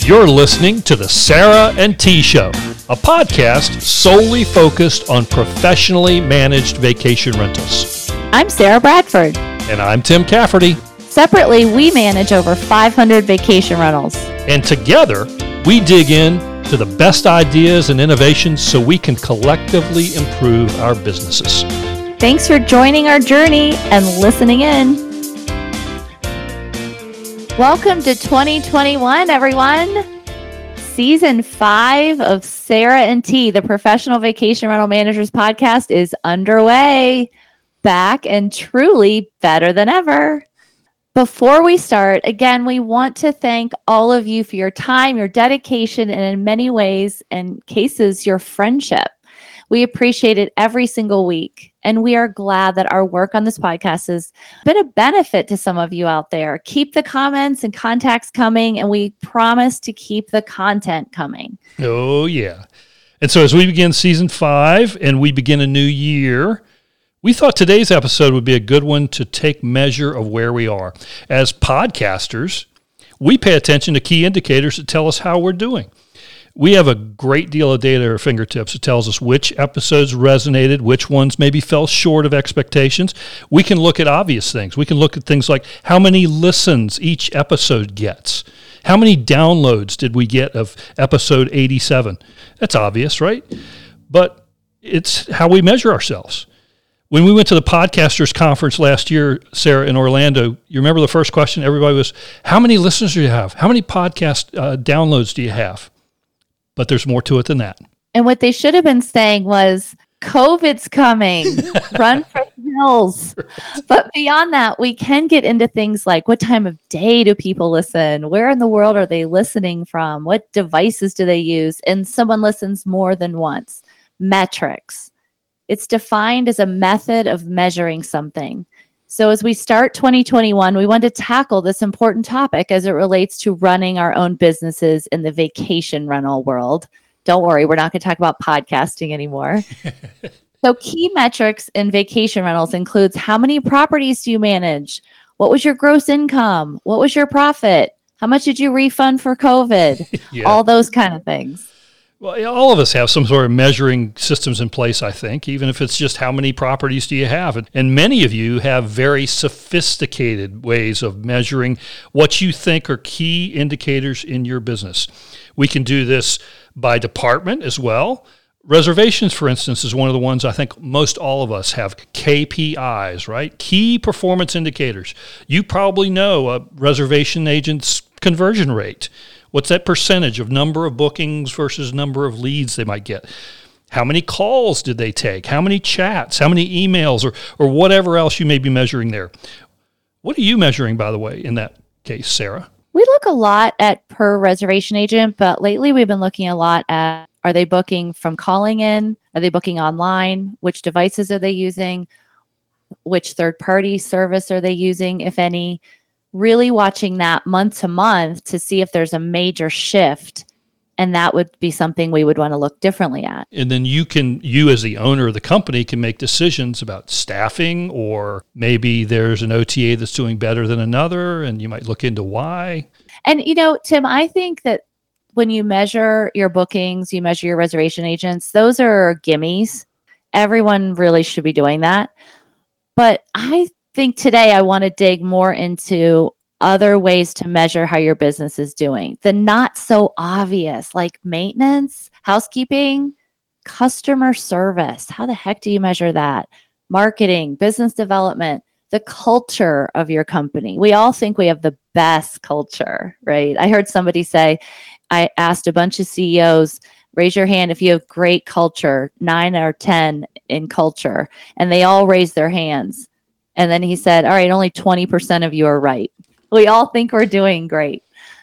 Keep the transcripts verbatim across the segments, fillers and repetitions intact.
You're listening to the Sarah and T Show, a podcast solely focused on professionally managed vacation rentals. I'm Sarah Bradford. And I'm Tim Cafferty. Separately, we manage over five hundred vacation rentals. And together, we dig in to the best ideas and innovations so we can collectively improve our businesses. Thanks for joining our journey and listening in. Welcome to twenty twenty-one, everyone. Season five of Sarah and T, the Professional Vacation Rental Managers podcast, is underway. Back and truly better than ever. Before we start, again, we want to thank all of you for your time, your dedication, and in many ways and cases, your friendship. We appreciate it every single week, and we are glad that our work on this podcast has been a benefit to some of you out there. Keep the comments and contacts coming, and we promise to keep the content coming. Oh, yeah. And so as we begin season five and we begin a new year, we thought today's episode would be a good one to take measure of where we are. As podcasters, we pay attention to key indicators that tell us how we're doing. We have a great deal of data at our fingertips that tells us which episodes resonated, which ones maybe fell short of expectations. We can look at obvious things. We can look at things like how many listens each episode gets. How many downloads did we get of episode eighty-seven? That's obvious, right? But it's how we measure ourselves. When we went to the Podcasters Conference last year, Sarah, in Orlando, you remember the first question? Everybody was, how many listeners do you have? How many podcast uh, downloads do you have? But there's more to it than that. And what they should have been saying was, COVID's coming, run for the hills. But beyond that, we can get into things like what time of day do people listen? Where in the world are they listening from? What devices do they use? And someone listens more than once. Metrics. It's defined as a method of measuring something. So as we start twenty twenty-one, we want to tackle this important topic as it relates to running our own businesses in the vacation rental world. Don't worry, we're not going to talk about podcasting anymore. So key metrics in vacation rentals includes how many properties do you manage? What was your gross income? What was your profit? How much did you refund for COVID? Yeah. All those kind of things. Well, all of us have some sort of measuring systems in place, I think, even if it's just how many properties do you have. And, and many of you have very sophisticated ways of measuring what you think are key indicators in your business. We can do this by department as well. Reservations, for instance, is one of the ones I think most all of us have K P Is, right? Key performance indicators. You probably know a reservation agent's conversion rate. What's that percentage of number of bookings versus number of leads they might get? How many calls did they take? How many chats? How many emails or or whatever else you may be measuring there? What are you measuring, by the way, in that case, Sarah? We look a lot at per reservation agent, but lately we've been looking a lot at, are they booking from calling in? Are they booking online? Which devices are they using? Which third-party service are they using, if any? Really watching that month to month to see if there's a major shift. And that would be something we would want to look differently at. And then you can, you as the owner of the company can make decisions about staffing, or maybe there's an O T A that's doing better than another, and you might look into why. And, you know, Tim, I think that when you measure your bookings, you measure your reservation agents, those are gimmies. Everyone really should be doing that. But I think today I want to dig more into other ways to measure how your business is doing. The not so obvious, like maintenance, housekeeping, customer service. How the heck do you measure that? Marketing, business development, the culture of your company. We all think we have the best culture, right? I heard somebody say, I asked a bunch of C E Os, raise your hand if you have great culture, nine or ten in culture. And they all raised their hands. And then he said, all right, only twenty percent of you are right. We all think we're doing great.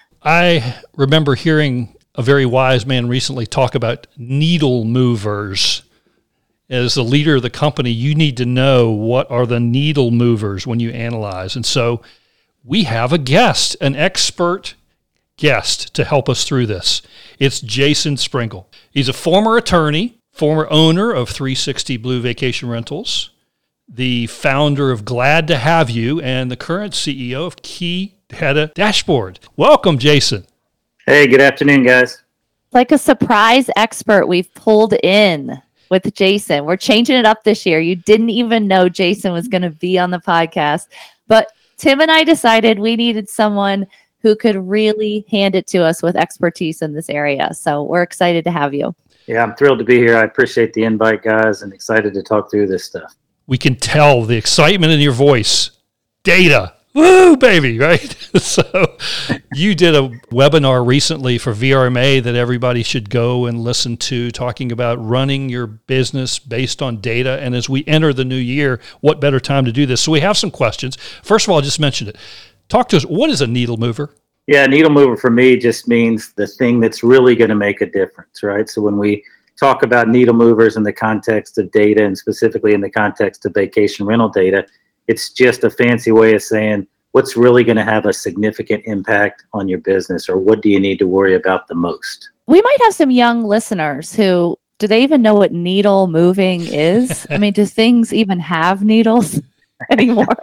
I remember hearing a very wise man recently talk about needle movers. As the leader of the company, you need to know what are the needle movers when you analyze. And so we have a guest, an expert guest to help us through this. It's Jason Springle. He's a former attorney, former owner of three sixty Blue Vacation Rentals, the founder of Glad to Have You, and the current C E O of Key Data Dashboard. Welcome, Jason. Hey, good afternoon, guys. Like a surprise expert we've pulled in with Jason. We're changing it up this year. You didn't even know Jason was going to be on the podcast, but Tim and I decided we needed someone who could really hand it to us with expertise in this area. So we're excited to have you. Yeah, I'm thrilled to be here. I appreciate the invite, guys, and excited to talk through this stuff. We can tell the excitement in your voice. Data. Woo, baby, right? So you did a webinar recently for V R M A that everybody should go and listen to, talking about running your business based on data. And as we enter the new year, what better time to do this? So we have some questions. First of all, I just mentioned it. Talk to us. What is a needle mover? Yeah, needle mover for me just means the thing that's really going to make a difference, right? So when we talk about needle movers in the context of data, and specifically in the context of vacation rental data, it's just a fancy way of saying what's really going to have a significant impact on your business, or what do you need to worry about the most? We might have some young listeners who, do they even know what needle moving is? I mean, do things even have needles anymore?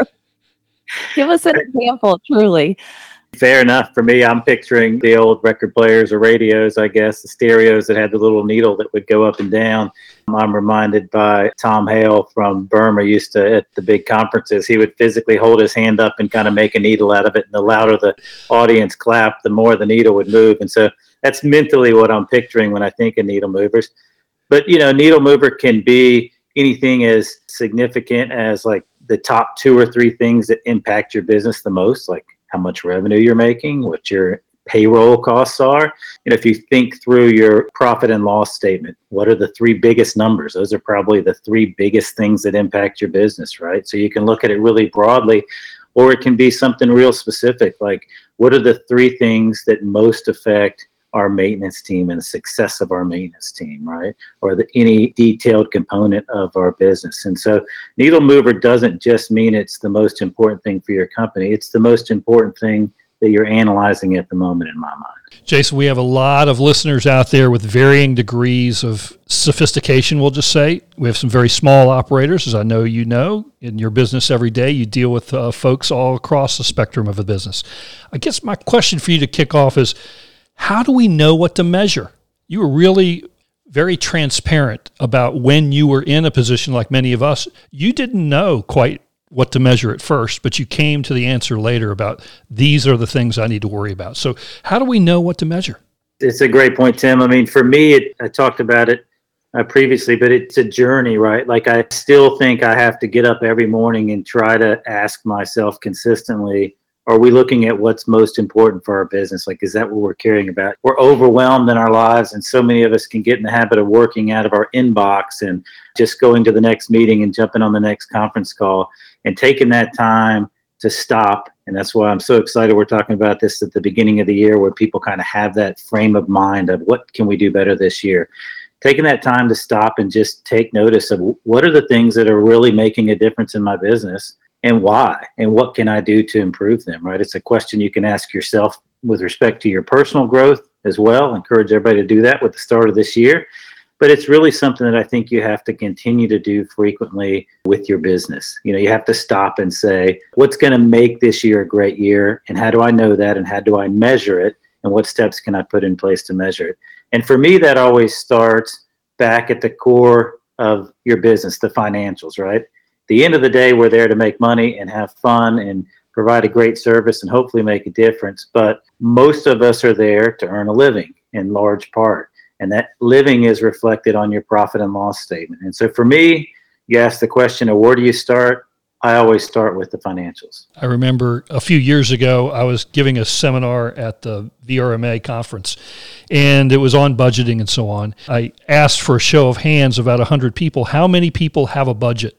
Give us an example, truly. Fair enough. For me, I'm picturing the old record players or radios, I guess, the stereos that had the little needle that would go up and down. I'm reminded by Tom Hale from Burma used to, at the big conferences, he would physically hold his hand up and kind of make a needle out of it. And the louder the audience clapped, the more the needle would move. And so that's mentally what I'm picturing when I think of needle movers. But, you know, needle mover can be anything as significant as like the top two or three things that impact your business the most, like how much revenue you're making, what your payroll costs are. You know, if you think through your profit and loss statement, what are the three biggest numbers? Those are probably the three biggest things that impact your business, right? So you can look at it really broadly, or it can be something real specific, like what are the three things that most affect our maintenance team and the success of our maintenance team, right? Or the, any detailed component of our business. And so needle mover doesn't just mean it's the most important thing for your company. It's the most important thing that you're analyzing at the moment, in my mind. Jason, we have a lot of listeners out there with varying degrees of sophistication, we'll just say. We have some very small operators, as I know you know. In your business every day, you deal with uh, folks all across the spectrum of a business. I guess my question for you to kick off is, how do we know what to measure? You were really very transparent about when you were in a position like many of us. You didn't know quite what to measure at first, but you came to the answer later about these are the things I need to worry about. So how do we know what to measure? It's a great point, Tim. I mean, for me, it, I talked about it uh, previously, but it's a journey, right? Like I still think I have to get up every morning and try to ask myself consistently, are we looking at what's most important for our business? Like, is that what we're caring about? We're overwhelmed in our lives, and so many of us can get in the habit of working out of our inbox and just going to the next meeting and jumping on the next conference call, and taking that time to stop. And that's why I'm so excited we're talking about this at the beginning of the year, where people kind of have that frame of mind of what can we do better this year. Taking that time to stop and just take notice of what are the things that are really making a difference in my business, and why, and what can I do to improve them, right? It's a question you can ask yourself with respect to your personal growth as well. I encourage everybody to do that with the start of this year. But it's really something that I think you have to continue to do frequently with your business. You know, you have to stop and say, what's going to make this year a great year? And how do I know that? And how do I measure it? And what steps can I put in place to measure it? And for me, that always starts back at the core of your business, the financials, right? The end of the day, we're there to make money and have fun and provide a great service and hopefully make a difference. But most of us are there to earn a living in large part. And that living is reflected on your profit and loss statement. And so for me, you ask the question of where do you start? I always start with the financials. I remember a few years ago, I was giving a seminar at the V R M A conference, and it was on budgeting and so on. I asked for a show of hands, about one hundred people, how many people have a budget?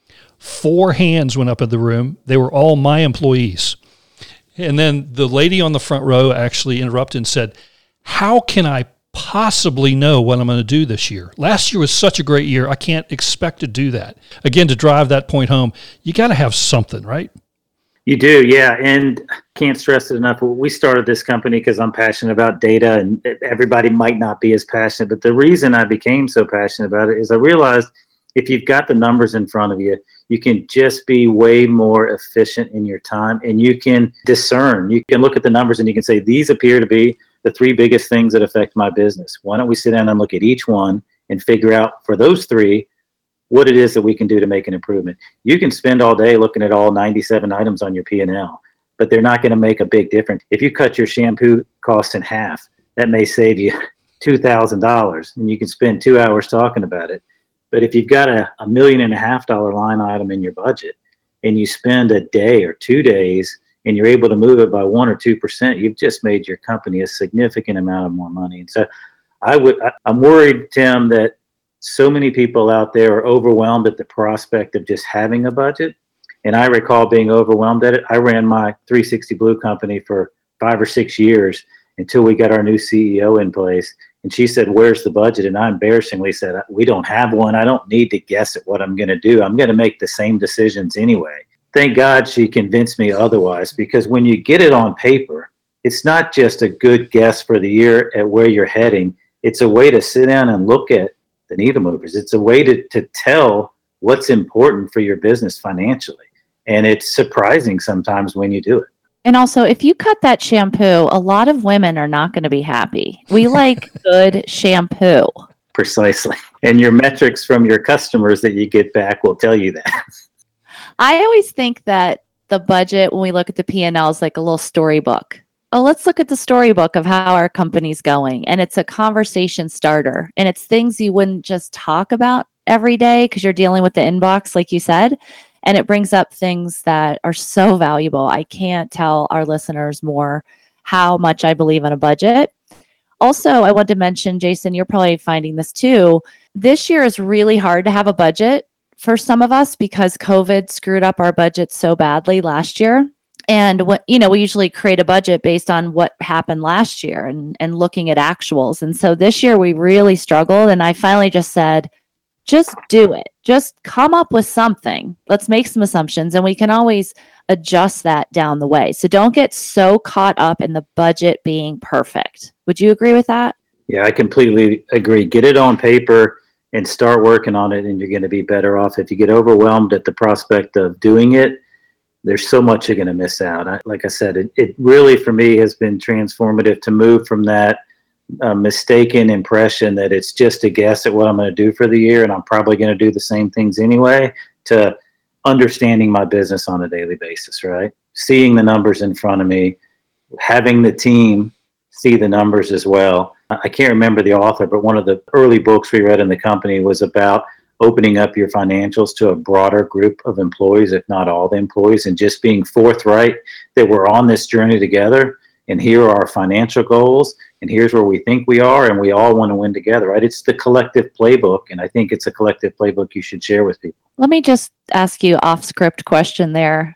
Four hands went up in the room. They were all my employees. And then the lady on the front row actually interrupted and said, how can I possibly know what I'm going to do this year? Last year was such a great year. I can't expect to do that. Again, to drive that point home, you got to have something, right? You do, yeah. And I can't stress it enough. We started this company because I'm passionate about data, and everybody might not be as passionate. But the reason I became so passionate about it is I realized if you've got the numbers in front of you, you can just be way more efficient in your time, and you can discern. You can look at the numbers and you can say, these appear to be the three biggest things that affect my business. Why don't we sit down and look at each one and figure out for those three what it is that we can do to make an improvement. You can spend all day looking at all ninety-seven items on your P and L, but they're not going to make a big difference. If you cut your shampoo cost in half, that may save you two thousand dollars, and you can spend two hours talking about it. But if you've got a, a million and a half dollar line item in your budget and you spend a day or two days and you're able to move it by one or two percent, you've just made your company a significant amount of more money. And so I would, I, I'm worried, Tim, that so many people out there are overwhelmed at the prospect of just having a budget. And I recall being overwhelmed at it. I ran my three sixty Blue company for five or six years until we got our new C E O in place. And she said, "Where's the budget?" And I embarrassingly said, "We don't have one. I don't need to guess at what I'm going to do. I'm going to make the same decisions anyway." Thank God she convinced me otherwise, because when you get it on paper, it's not just a good guess for the year at where you're heading. It's a way to sit down and look at the needle movers. It's a way to, to tell what's important for your business financially. And it's surprising sometimes when you do it. And also, if you cut that shampoo, a lot of women are not going to be happy. We like good shampoo. Precisely. And your metrics from your customers that you get back will tell you that. I always think that the budget, when we look at the P and L, is like a little storybook. Oh, let's look at the storybook of how our company's going. And it's a conversation starter. And it's things you wouldn't just talk about every day because you're dealing with the inbox, like you said. And it brings up things that are so valuable. I can't tell our listeners more how much I believe in a budget. Also, I want to mention, Jason, you're probably finding this too. This year is really hard to have a budget for some of us because COVID screwed up our budget so badly last year. And what, you know, we usually create a budget based on what happened last year and, and looking at actuals. And so this year we really struggled. And I finally just said, just do it. Just come up with something. Let's make some assumptions and we can always adjust that down the way. So don't get so caught up in the budget being perfect. Would you agree with that? Yeah, I completely agree. Get it on paper and start working on it, and you're going to be better off. If you get overwhelmed at the prospect of doing it, there's so much you're going to miss out. I, like I said, it, it really, for me, has been transformative to move from that uh, mistaken impression that it's just a guess at what I'm going to do for the year, and I'm probably going to do the same things anyway, to understanding my business on a daily basis, right? Seeing the numbers in front of me, having the team see the numbers as well. I can't remember the author, but one of the early books we read in the company was about opening up your financials to a broader group of employees, if not all the employees, and just being forthright that we're on this journey together, and here are our financial goals, and here's where we think we are, and we all want to win together, right? It's the collective playbook, and I think it's a collective playbook you should share with people. Let me just ask you off script question there.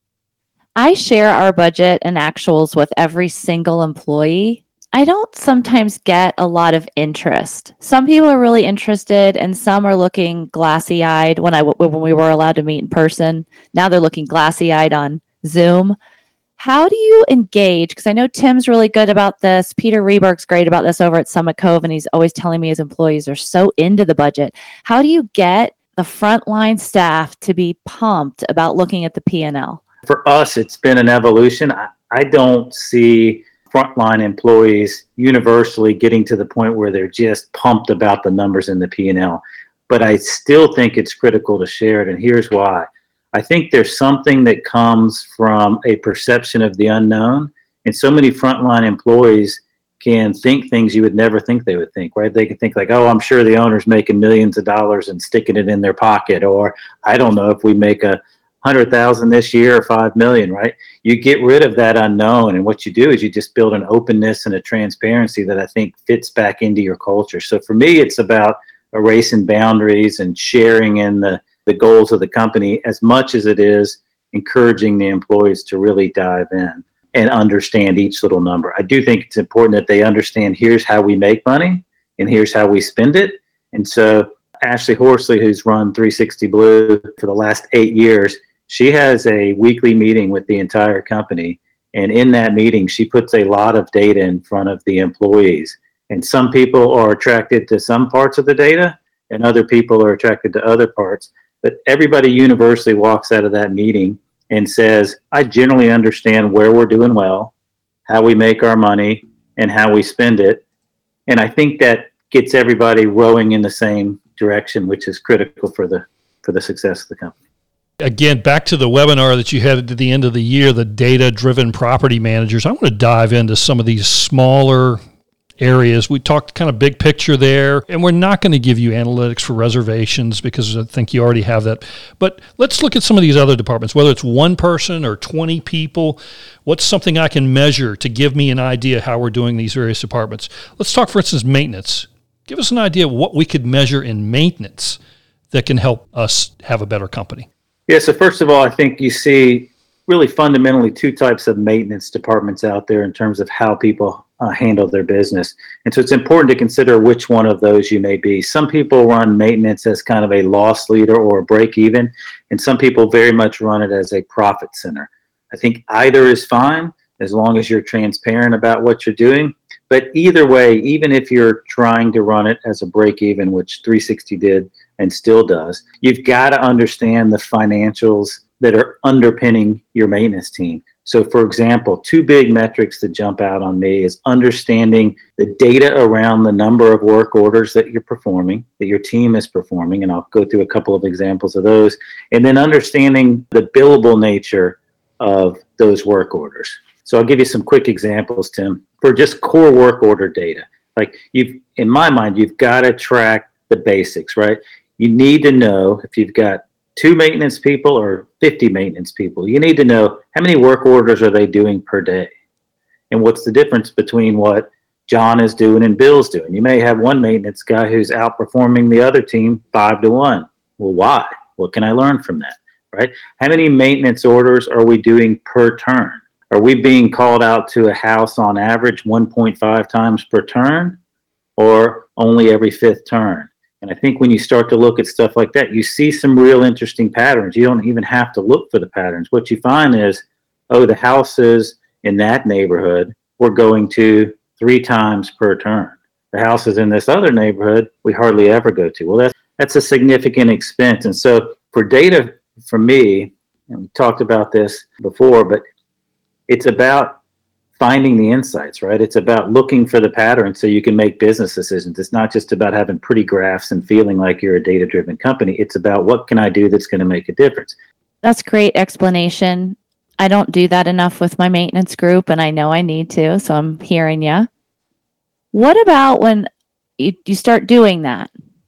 I share our budget and actuals with every single employee. I don't sometimes get a lot of interest. Some people are really interested and some are looking glassy-eyed when I when we were allowed to meet in person. Now they're looking glassy-eyed on Zoom. How do you engage? Because I know Tim's really good about this. Peter Reberg's great about this over at Summit Cove, and he's always telling me his employees are so into the budget. How do you get the frontline staff to be pumped about looking at the P and L? For us, it's been an evolution. I, I don't see frontline employees universally getting to the point where they're just pumped about the numbers in the P and L. But I still think it's critical to share it, and here's why. I think there's something that comes from a perception of the unknown, and so many frontline employees can think things you would never think they would think, right? They can think like, oh, I'm sure the owner's making millions of dollars and sticking it in their pocket, or I don't know if we make a hundred thousand this year or five million, right? You get rid of that unknown, and what you do is you just build an openness and a transparency that I think fits back into your culture. So for me, it's about erasing boundaries and sharing in the, the goals of the company as much as it is encouraging the employees to really dive in and understand each little number. I do think it's important that they understand here's how we make money and here's how we spend it. And so Ashley Horsley, who's run three sixty Blue for the last eight years, she has a weekly meeting with the entire company. And in that meeting, she puts a lot of data in front of the employees. And some people are attracted to some parts of the data and other people are attracted to other parts. But everybody universally walks out of that meeting and says, I generally understand where we're doing well, how we make our money, and how we spend it. And I think that gets everybody rowing in the same direction, which is critical for the for the success of the company. Again, back to the webinar that you had at the end of the year, the data-driven property managers. I want to dive into some of these smaller areas. We talked kind of big picture there, and we're not going to give you analytics for reservations because I think you already have that. But let's look at some of these other departments, whether it's one person or twenty people. What's something I can measure to give me an idea how we're doing these various departments? Let's talk, for instance, maintenance. Give us an idea of what we could measure in maintenance that can help us have a better company. Yeah, so first of all, I think you see really fundamentally two types of maintenance departments out there in terms of how people uh, handle their business. And so it's important to consider which one of those you may be. Some people run maintenance as kind of a loss leader or a break even, and some people very much run it as a profit center. I think either is fine as long as you're transparent about what you're doing. But either way, even if you're trying to run it as a break even, which three sixty did and still does, you've got to understand the financials that are underpinning your maintenance team. So for example, two big metrics that jump out on me is understanding the data around the number of work orders that you're performing, that your team is performing, and I'll go through a couple of examples of those, and then understanding the billable nature of those work orders. So I'll give you some quick examples, Tim, for just core work order data. Like you've, in my mind, you've got to track the basics, right? You need to know if you've got two maintenance people or fifty maintenance people, you need to know how many work orders are they doing per day? And what's the difference between what John is doing and Bill's doing? You may have one maintenance guy who's outperforming the other team five to one. Well, why? What can I learn from that, right? How many maintenance orders are we doing per turn? Are we being called out to a house on average one point five times per turn or only every fifth turn? And I think when you start to look at stuff like that, you see some real interesting patterns. You don't even have to look for the patterns. What you find is, oh, the houses in that neighborhood we're going to three times per turn. The houses in this other neighborhood we hardly ever go to. Well, that's, that's a significant expense. And so for data, for me, and we talked about this before, but it's about finding the insights, right? It's about looking for the pattern so you can make business decisions. It's not just about having pretty graphs and feeling like you're a data-driven company. It's about what can I do that's going to make a difference. That's great explanation. I don't do that enough with my maintenance group, and I know I need to, so I'm hearing you. What about when you, you start doing that?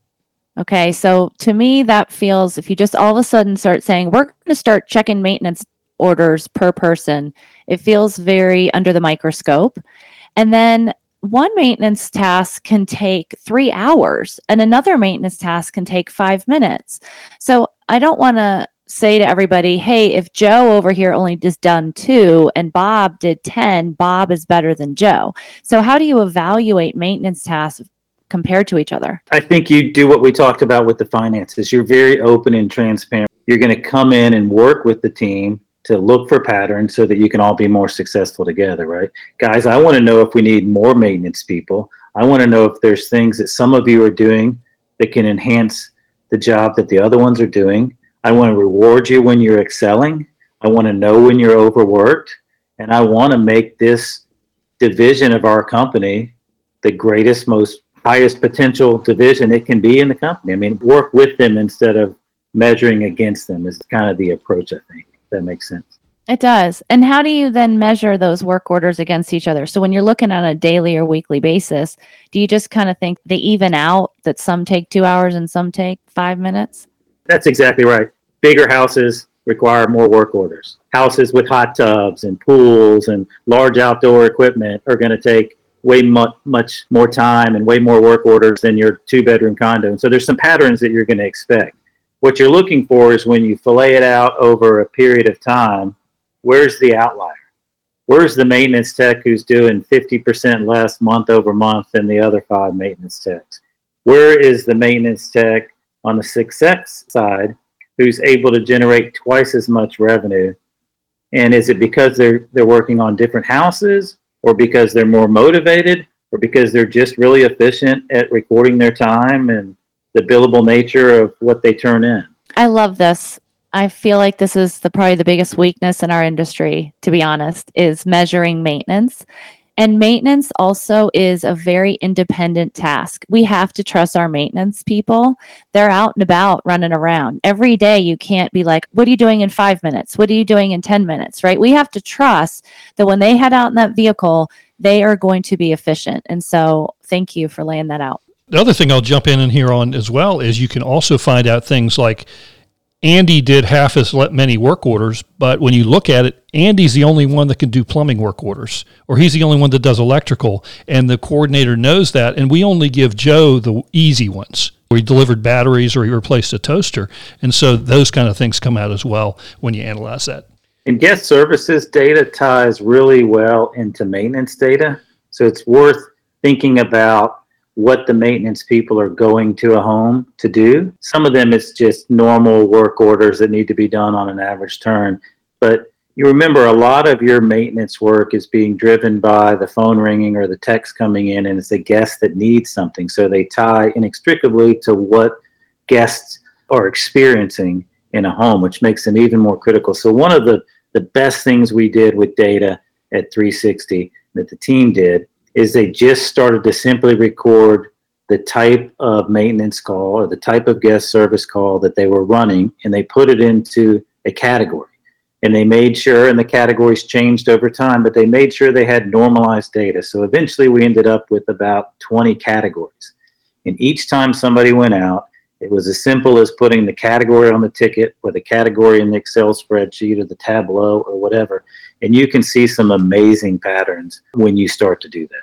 Okay, so to me, that feels, if you just all of a sudden start saying, we're going to start checking maintenance orders per person, it feels very under the microscope. And then one maintenance task can take three hours and another maintenance task can take five minutes. So I don't want to say to everybody, hey, if Joe over here only just done two and Bob did ten, Bob is better than Joe. So how do you evaluate maintenance tasks compared to each other? I think you do what we talked about with the finances. You're very open and transparent. You're going to come in and work with the team to look for patterns so that you can all be more successful together, right? Guys, I want to know if we need more maintenance people. I want to know if there's things that some of you are doing that can enhance the job that the other ones are doing. I want to reward you when you're excelling. I want to know when you're overworked. And I want to make this division of our company the greatest, most highest potential division it can be in the company. I mean, work with them instead of measuring against them is kind of the approach, I think. That makes sense. It does. And how do you then measure those work orders against each other? So when you're looking on a daily or weekly basis, do you just kind of think they even out, that some take two hours and some take five minutes? That's exactly right. Bigger houses require more work orders. Houses with hot tubs and pools and large outdoor equipment are going to take way much, much more time and way more work orders than your two bedroom condo. And so there's some patterns that you're going to expect. What you're looking for is when you fillet it out over a period of time, where's the outlier? Where's the maintenance tech who's doing fifty percent less month over month than the other five maintenance techs? Where is the maintenance tech on the success side who's able to generate twice as much revenue? And is it because they're they're working on different houses, or because they're more motivated, or because they're just really efficient at recording their time and the billable nature of what they turn in? I love this. I feel like this is the probably the biggest weakness in our industry, to be honest, is measuring maintenance. And maintenance also is a very independent task. We have to trust our maintenance people. They're out and about running around. Every day you can't be like, what are you doing in five minutes? What are you doing in ten minutes, right? We have to trust that when they head out in that vehicle, they are going to be efficient. And so thank you for laying that out. The other thing I'll jump in and here on as well is you can also find out things like Andy did half as many work orders, but when you look at it, Andy's the only one that can do plumbing work orders, or he's the only one that does electrical, and the coordinator knows that, and we only give Joe the easy ones, where he delivered batteries or he replaced a toaster, and so those kind of things come out as well when you analyze that. And guest services data ties really well into maintenance data, so it's worth thinking about what the maintenance people are going to a home to do. Some of them it's just normal work orders that need to be done on an average turn. But you remember a lot of your maintenance work is being driven by the phone ringing or the text coming in, and it's a guest that needs something. So they tie inextricably to what guests are experiencing in a home, which makes them even more critical. So one of the, the best things we did with data at three sixty that the team did is they just started to simply record the type of maintenance call or the type of guest service call that they were running, and they put it into a category. And they made sure, and the categories changed over time, but they made sure they had normalized data. So eventually we ended up with about twenty categories. And each time somebody went out, it was as simple as putting the category on the ticket or the category in the Excel spreadsheet or the Tableau or whatever. And you can see some amazing patterns when you start to do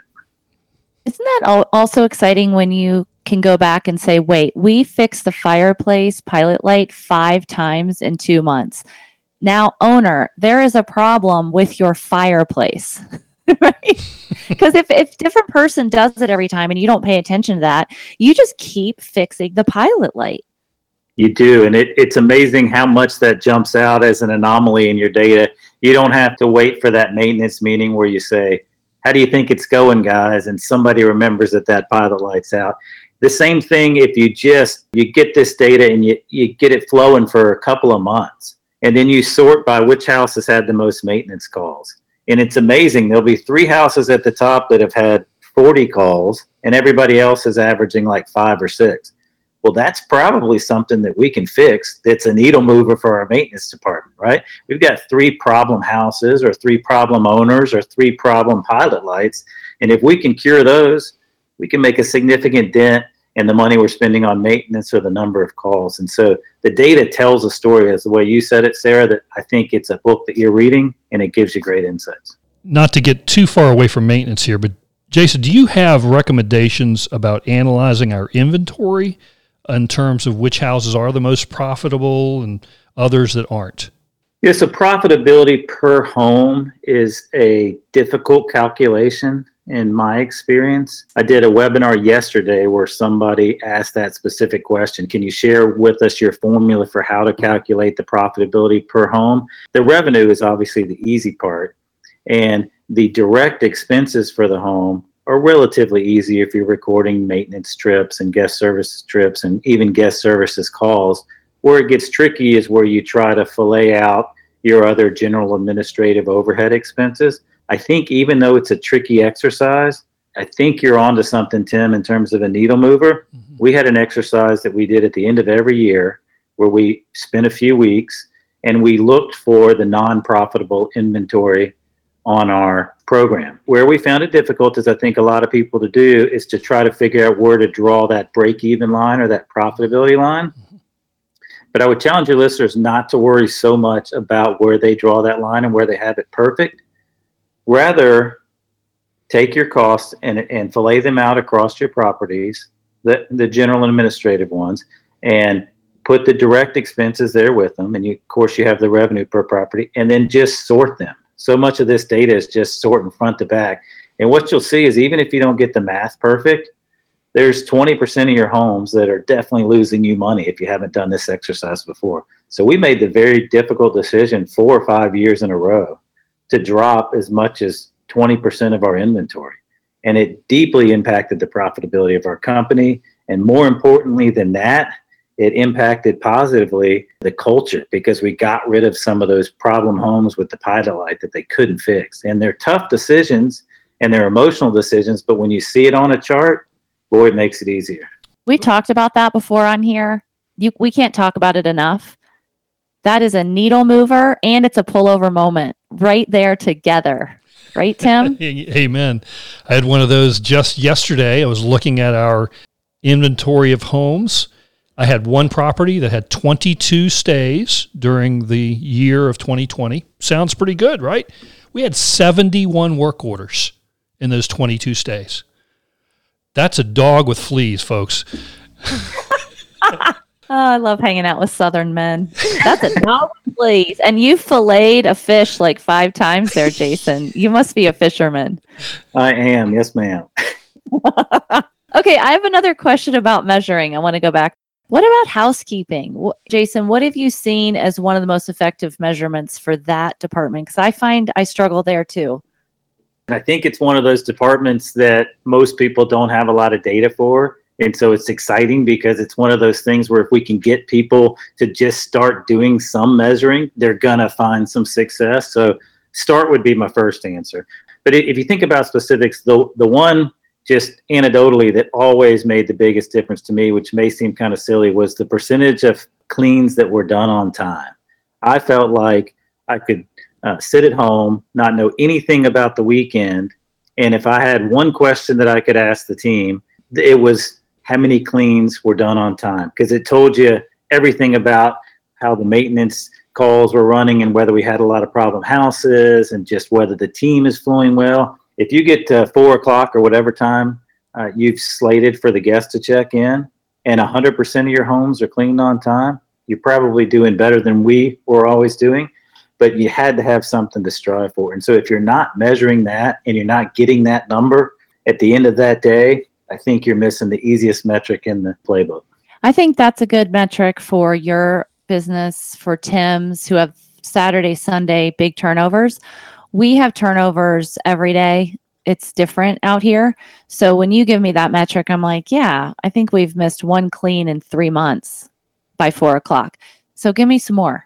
that. Isn't that al- also exciting when you can go back and say, wait, we fixed the fireplace pilot light five times in two months. Now, owner, there is a problem with your fireplace. Right? Because if, if different person does it every time and you don't pay attention to that, you just keep fixing the pilot light. You do, and it, it's amazing how much that jumps out as an anomaly in your data. You don't have to wait for that maintenance meeting where you say, how do you think it's going, guys? And somebody remembers that that pilot light's out. The same thing if you just, you get this data and you, you get it flowing for a couple of months, and then you sort by which house has had the most maintenance calls. And it's amazing. There'll be three houses at the top that have had forty calls, and everybody else is averaging like five or six. Well, that's probably something that we can fix. That's a needle mover for our maintenance department, right? We've got three problem houses or three problem owners or three problem pilot lights. And if we can cure those, we can make a significant dent in the money we're spending on maintenance or the number of calls. And so the data tells a story, as the way you said it, Sarah, that I think it's a book that you're reading and it gives you great insights. Not to get too far away from maintenance here, but Jason, do you have recommendations about analyzing our inventory in terms of which houses are the most profitable and others that aren't? Yeah, so profitability per home is a difficult calculation in my experience. I did a webinar yesterday where somebody asked that specific question. Can you share with us your formula for how to calculate the profitability per home? The revenue is obviously the easy part, and the direct expenses for the home are relatively easy if you're recording maintenance trips and guest services trips and even guest services calls. Where it gets tricky is where you try to fillet out your other general administrative overhead expenses. I think even though it's a tricky exercise, I think you're onto something, Tim, in terms of a needle mover. Mm-hmm. We had an exercise that we did at the end of every year where we spent a few weeks and we looked for the non-profitable inventory on our program. Where we found it difficult, as I think a lot of people to do, is to try to figure out where to draw that break-even line or that profitability line. Mm-hmm. But I would challenge your listeners not to worry so much about where they draw that line and where they have it perfect. Rather, take your costs and, and fillet them out across your properties, the, the general and administrative ones, and put the direct expenses there with them. And you, of course, you have the revenue per property, and then just sort them. So much of this data is just sorting front to back. And what you'll see is even if you don't get the math perfect, there's twenty percent of your homes that are definitely losing you money if you haven't done this exercise before. So we made the very difficult decision four or five years in a row to drop as much as twenty percent of our inventory. And it deeply impacted the profitability of our company. And more importantly than that, it impacted positively the culture because we got rid of some of those problem homes with the pilot light that they couldn't fix. And they're tough decisions and their emotional decisions. But when you see it on a chart, boy, it makes it easier. We talked about that before on here. You, we can't talk about it enough. That is a needle mover, and it's a pullover moment right there together. Right, Tim? Amen. I had one of those just yesterday. I was looking at our inventory of homes. I had one property that had twenty-two stays during the year of twenty twenty. Sounds pretty good, right? We had seventy-one work orders in those twenty-two stays. That's a dog with fleas, folks. Oh, I love hanging out with Southern men. That's a dog with fleas. And you filleted a fish like five times there, Jason. You must be a fisherman. I am. Yes, ma'am. Okay, I have another question about measuring. I want to go back. What about housekeeping? Wh- Jason, what have you seen as one of the most effective measurements for that department? Because I find I struggle there too. I think it's one of those departments that most people don't have a lot of data for. And so it's exciting because it's one of those things where if we can get people to just start doing some measuring, they're going to find some success. So start would be my first answer. But if you think about specifics, the the one just anecdotally that always made the biggest difference to me, which may seem kind of silly, was the percentage of cleans that were done on time. I felt like I could uh, sit at home, not know anything about the weekend. And if I had one question that I could ask the team, it was, how many cleans were done on time? Because it told you everything about how the maintenance calls were running and whether we had a lot of problem houses and just whether the team is flowing well. If you get to four o'clock or whatever time uh, you've slated for the guests to check in and one hundred percent of your homes are cleaned on time, you're probably doing better than we were always doing. But you had to have something to strive for. And so if you're not measuring that and you're not getting that number at the end of that day, I think you're missing the easiest metric in the playbook. I think that's a good metric for your business, for Tim's, who have Saturday, Sunday, big turnovers. We have turnovers every day. It's different out here. So when you give me that metric, I'm like, yeah, I think we've missed one clean in three months by four o'clock. So give me some more.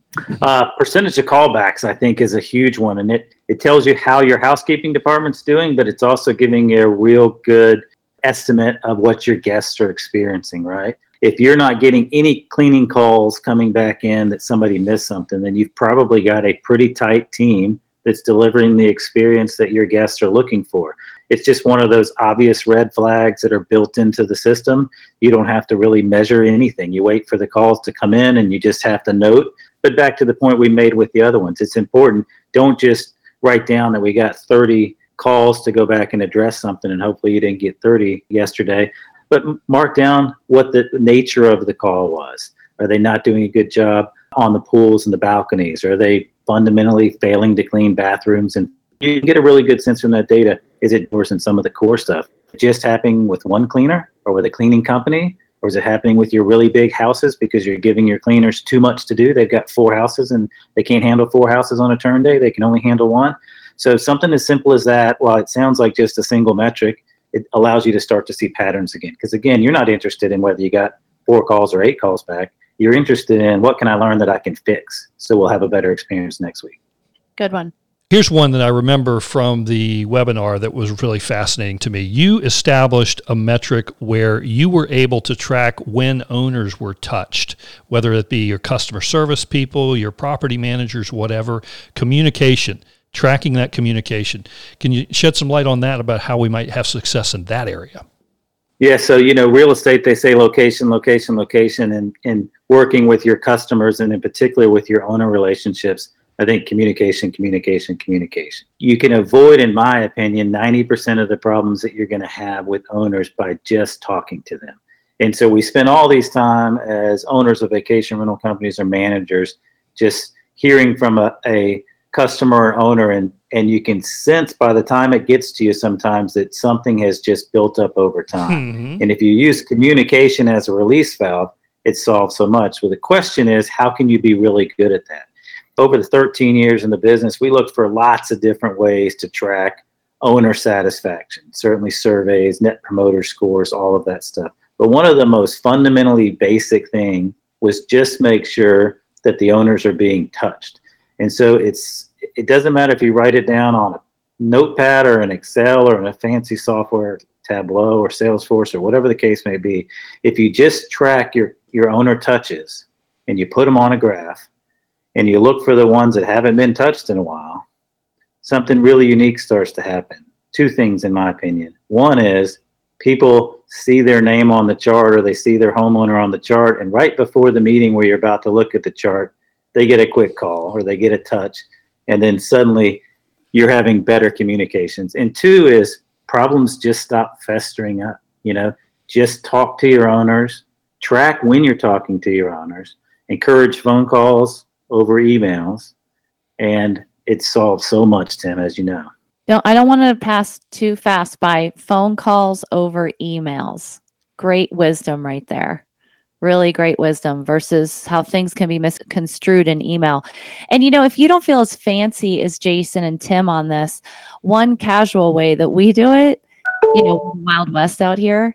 Uh, percentage of callbacks, I think, is a huge one. And it, it tells you how your housekeeping department's doing, but it's also giving you a real good estimate of what your guests are experiencing, right? If you're not getting any cleaning calls coming back in that somebody missed something, then you've probably got a pretty tight team that's delivering the experience that your guests are looking for. It's just one of those obvious red flags that are built into the system. You don't have to really measure anything. You wait for the calls to come in and you just have to note. But back to the point we made with the other ones, it's important. Don't just write down that we got thirty calls to go back and address something, and hopefully you didn't get thirty yesterday, but mark down what the nature of the call was. Are they not doing a good job on the pools and the balconies? Are they fundamentally failing to clean bathrooms? And you can get a really good sense from that data. Is it worse than some of the core stuff just happening with one cleaner or with a cleaning company? Or is it happening with your really big houses because you're giving your cleaners too much to do? They've got four houses and they can't handle four houses on a turn day. They can only handle one. So something as simple as that, while it sounds like just a single metric, it allows you to start to see patterns again. Because again, you're not interested in whether you got four calls or eight calls back. You're interested in what can I learn that I can fix so we'll have a better experience next week. Good one. Here's one that I remember from the webinar that was really fascinating to me. You established a metric where you were able to track when owners were touched, whether it be your customer service people, your property managers, whatever, communication. Tracking that communication. Can you shed some light on that about how we might have success in that area? Yeah, so, you know, real estate, they say location, location, location, and, and working with your customers and in particular with your owner relationships, I think communication, communication, communication. You can avoid, in my opinion, ninety percent of the problems that you're going to have with owners by just talking to them. And so we spend all these time as owners of vacation rental companies or managers just hearing from a, a customer or owner, and and you can sense by the time it gets to you sometimes that something has just built up over time. Mm-hmm. And if you use communication as a release valve, it solves so much. Well, the question is, how can you be really good at that? Over the thirteen years in the business, we looked for lots of different ways to track owner satisfaction, certainly surveys, net promoter scores, all of that stuff. But one of the most fundamentally basic thing was just make sure that the owners are being touched. And so it's it doesn't matter if you write it down on a Notepad or an Excel or in a fancy software, Tableau or Salesforce or whatever the case may be, if you just track your, your owner touches and you put them on a graph and you look for the ones that haven't been touched in a while, something really unique starts to happen. Two things, in my opinion. One is people see their name on the chart or they see their homeowner on the chart, and right before the meeting where you're about to look at the chart, they get a quick call or they get a touch, and then suddenly you're having better communications. And two is problems just stop festering up. You know, just talk to your owners, track when you're talking to your owners, encourage phone calls over emails, and it solves so much, Tim, as you know. No, I don't want to pass too fast by phone calls over emails. Great wisdom right there. Really great wisdom versus how things can be misconstrued in email. And, you know, if you don't feel as fancy as Jason and Tim on this, one casual way that we do it, you know, Wild West out here,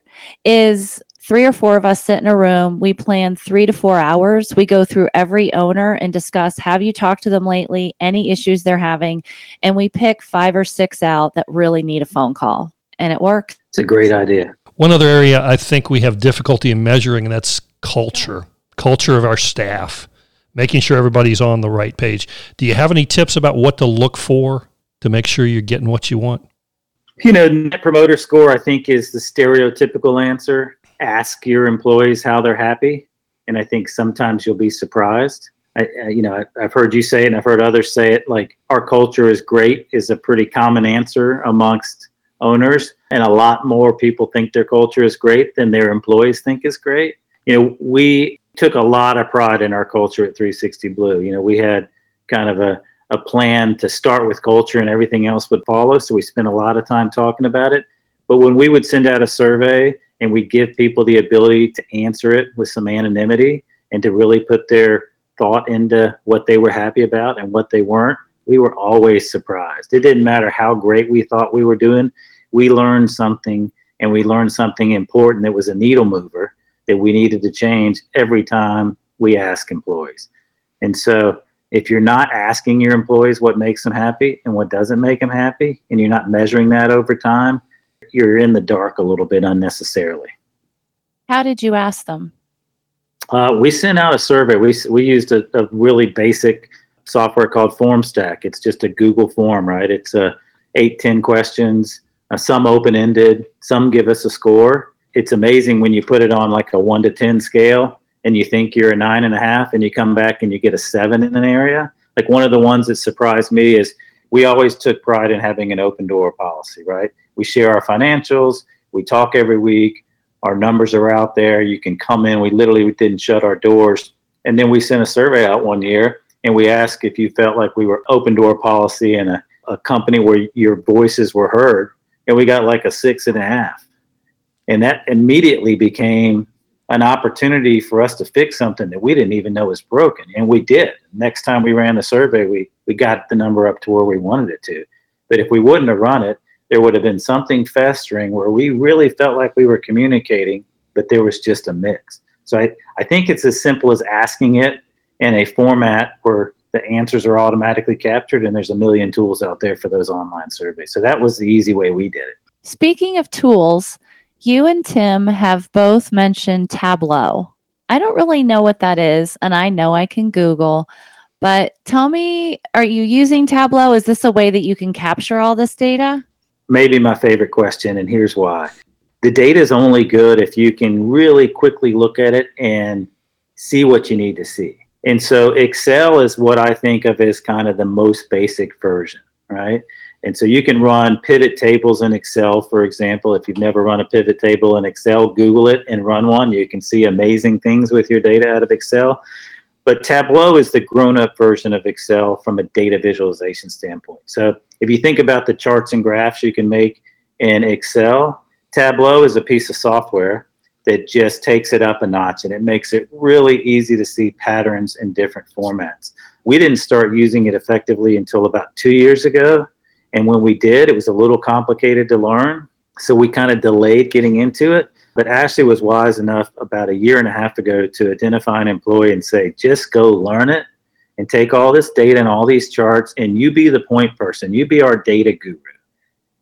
is three or four of us sit in a room. We plan three to four hours. We go through every owner and discuss, have you talked to them lately, any issues they're having? And we pick five or six out that really need a phone call. And it works. It's a great idea. One other area I think we have difficulty in measuring, and that's culture, culture of our staff, making sure everybody's on the right page. Do you have any tips about what to look for to make sure you're getting what you want? You know, Net Promoter Score, I think, is the stereotypical answer. Ask your employees how they're happy, and I think sometimes you'll be surprised. I, I, you know, I, I've heard you say it, and I've heard others say it, like, our culture is great is a pretty common answer amongst owners, and a lot more people think their culture is great than their employees think is great. You know, we took a lot of pride in our culture at three sixty Blue. You know, we had kind of a, a plan to start with culture and everything else would follow, so we spent a lot of time talking about it. But when we would send out a survey and we give people the ability to answer it with some anonymity and to really put their thought into what they were happy about and what they weren't, we were always surprised. It didn't matter how great we thought we were doing. We learned something, and we learned something important that was a needle mover that we needed to change every time we ask employees. And so if you're not asking your employees what makes them happy and what doesn't make them happy, and you're not measuring that over time, you're in the dark a little bit unnecessarily. How did you ask them? Uh, we sent out a survey. We we used a, a really basic software called FormStack. It's just a Google form, right? It's uh, eight, ten questions, uh, some open-ended, some give us a score. It's amazing when you put it on like a one to ten scale and you think you're a nine and a half and you come back and you get a seven in an area. Like, one of the ones that surprised me is we always took pride in having an open door policy, right? We share our financials. We talk every week. Our numbers are out there. You can come in. We literally didn't shut our doors. And then we sent a survey out one year and we asked if you felt like we were open door policy and a, a company where your voices were heard. And we got like a six and a half. And that immediately became an opportunity for us to fix something that we didn't even know was broken. And we did. Next time we ran the survey, we, we got the number up to where we wanted it to. But if we wouldn't have run it, there would have been something festering where we really felt like we were communicating, but there was just a mix. So I, I think it's as simple as asking it in a format where the answers are automatically captured, and there's a million tools out there for those online surveys. So that was the easy way we did it. Speaking of tools, you and Tim have both mentioned Tableau. I don't really know what that is, and I know I can Google, but tell me, are you using Tableau? Is this a way that you can capture all this data? Maybe my favorite question, and here's why. The data is only good if you can really quickly look at it and see what you need to see. And so Excel is what I think of as kind of the most basic version, right? And so you can run pivot tables in Excel, for example. If you've never run a pivot table in Excel, Google it and run one. You can see amazing things with your data out of Excel. But Tableau is the grown-up version of Excel from a data visualization standpoint. So if you think about the charts and graphs you can make in Excel, Tableau is a piece of software that just takes it up a notch, and it makes it really easy to see patterns in different formats. We didn't start using it effectively until about two years ago. And when we did, it was a little complicated to learn. So we kind of delayed getting into it. But Ashley was wise enough about a year and a half ago to identify an employee and say, just go learn it and take all this data and all these charts, and you be the point person. You be our data guru.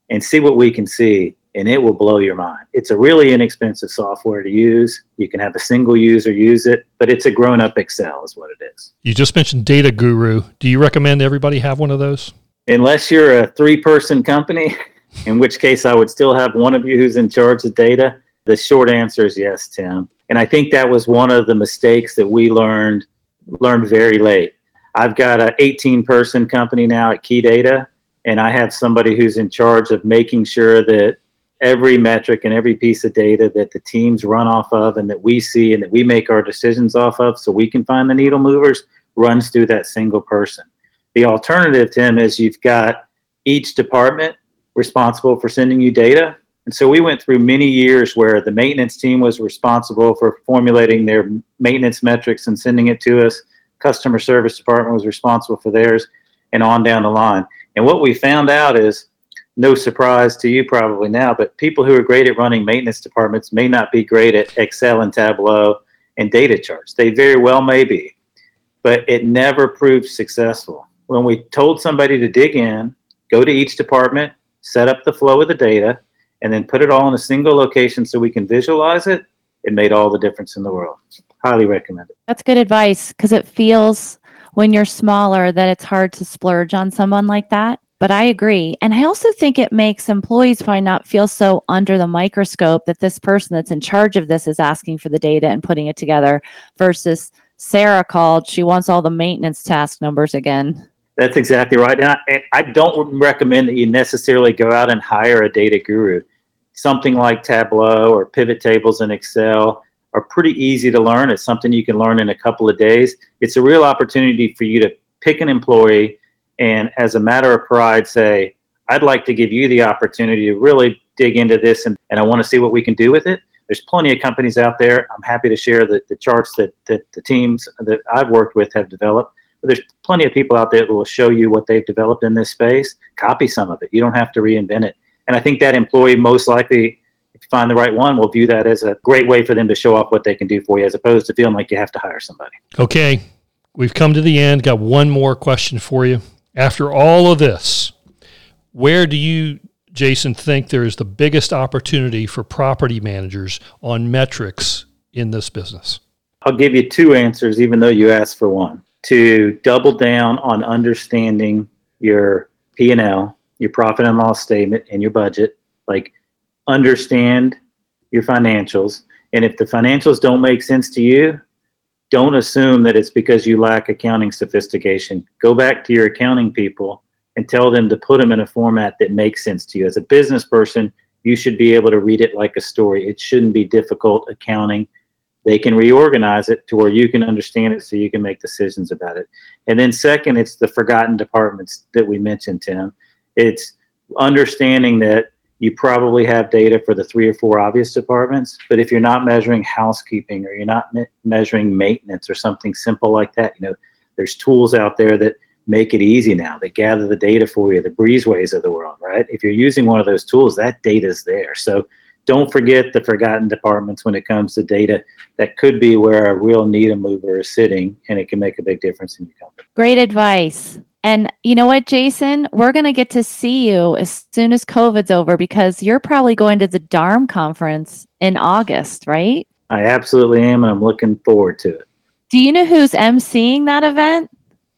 and see what we can see, and it will blow your mind. It's a really inexpensive software to use. You can have a single user use it, but it's a grown-up Excel is what it is. You just mentioned Data Guru. Do you recommend everybody have one of those? Unless you're a three-person company, in which case I would still have one of you who's in charge of data. The short answer is yes, Tim. And I think that was one of the mistakes that we learned learned very late. I've got an eighteen-person company now at Key Data, and I have somebody who's in charge of making sure that every metric and every piece of data that the teams run off of and that we see and that we make our decisions off of so we can find the needle movers runs through that single person. The alternative, Tim, is you've got each department responsible for sending you data. And so we went through many years where the maintenance team was responsible for formulating their maintenance metrics and sending it to us. Customer service department was responsible for theirs, and on down the line. And what we found out is, no surprise to you probably now, but people who are great at running maintenance departments may not be great at Excel and Tableau and data charts. They very well may be, but it never proved successful. When we told somebody to dig in, go to each department, set up the flow of the data, and then put it all in a single location so we can visualize it, it made all the difference in the world. Highly recommend it. That's good advice, because it feels when you're smaller that it's hard to splurge on someone like that. But I agree. And I also think it makes employees probably not feel so under the microscope that this person that's in charge of this is asking for the data and putting it together versus Sarah called. She wants all the maintenance task numbers again. That's exactly right. And I, and I don't recommend that you necessarily go out and hire a data guru. Something like Tableau or pivot tables in Excel are pretty easy to learn. It's something you can learn in a couple of days. It's a real opportunity for you to pick an employee and, as a matter of pride, say, I'd like to give you the opportunity to really dig into this, and, and I want to see what we can do with it. There's plenty of companies out there. I'm happy to share the, the charts that, that the teams that I've worked with have developed. But there's plenty of people out there that will show you what they've developed in this space. Copy some of it. You don't have to reinvent it. And I think that employee, most likely, if you find the right one, will view that as a great way for them to show off what they can do for you, as opposed to feeling like you have to hire somebody. Okay, we've come to the end. Got one more question for you. After all of this, where do you, Jason, think there is the biggest opportunity for property managers on metrics in this business? I'll give you two answers, even though you asked for one. To double down on understanding your P and L, your profit and loss statement, and your budget. Like, understand your financials. And if the financials don't make sense to you, don't assume that it's because you lack accounting sophistication. Go back to your accounting people and tell them to put them in a format that makes sense to you. As a business person, you should be able to read it like a story. It shouldn't be difficult accounting. They can reorganize it to where you can understand it so you can make decisions about it. And then second, it's the forgotten departments that we mentioned, Tim. It's understanding that you probably have data for the three or four obvious departments, but if you're not measuring housekeeping or you're not me- measuring maintenance or something simple like that, you know, there's tools out there that make it easy now. They gather the data for you, the Breezeways of the world, right? If you're using one of those tools, that data's there. So don't forget the forgotten departments when it comes to data. That could be where a real needle mover is sitting, and it can make a big difference in your company. Great advice. And you know what, Jason? We're going to get to see you as soon as COVID's over, because you're probably going to the D A R M conference in August, right? I absolutely am, and I'm looking forward to it. Do you know who's emceeing that event?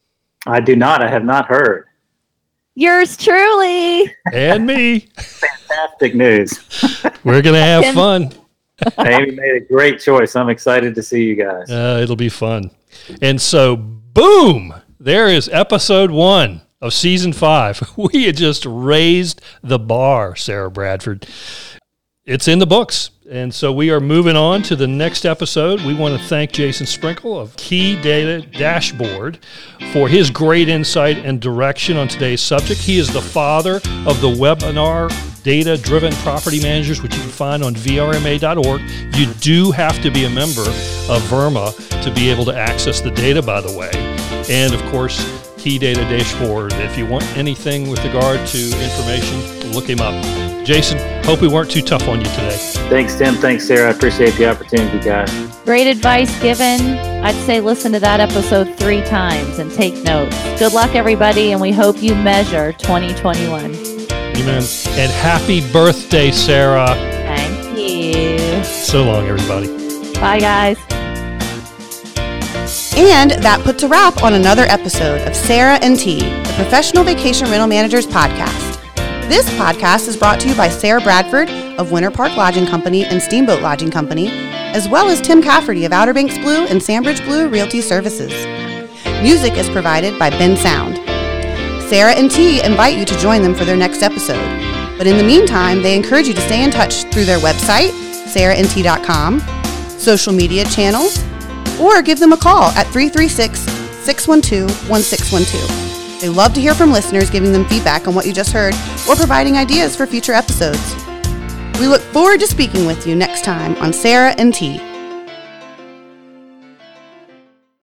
I do not. I have not heard. Yours truly. And me. Fantastic news. We're going to have fun. Amy made a great choice. I'm excited to see you guys. Uh, it'll be fun. And so, boom, there is episode one of season five. We had just raised the bar, Sarah Bradford. It's in the books. And so we are moving on to the next episode. We want to thank Jason Sprinkle of Key Data Dashboard for his great insight and direction on today's subject. He is the father of the webinar Data-Driven Property Managers, which you can find on V R M A dot org. You do have to be a member of VRMA to be able to access the data, by the way. And, of course, Key Data Dashboard. If you want anything with regard to information, look him up. Jason, hope we weren't too tough on you today. Thanks, Tim. Thanks, Sarah. I appreciate the opportunity, guys. Great advice given. I'd say listen to that episode three times and take notes. Good luck, everybody, and we hope you measure twenty twenty-one. Amen. And happy birthday, Sarah. Thank you. So long, everybody. Bye, guys. And that puts a wrap on another episode of Sarah and T, the Professional Vacation Rental Managers podcast. This podcast is brought to you by Sarah Bradford of Winter Park Lodging Company and Steamboat Lodging Company, as well as Tim Cafferty of Outer Banks Blue and Sandbridge Blue Realty Services. Music is provided by Ben Sound. Sarah and T invite you to join them for their next episode. But in the meantime, they encourage you to stay in touch through their website, sarah and t dot com, social media channels, or give them a call at three three six, six one two, one six one two. They love to hear from listeners, giving them feedback on what you just heard or providing ideas for future episodes. We look forward to speaking with you next time on Sarah and T.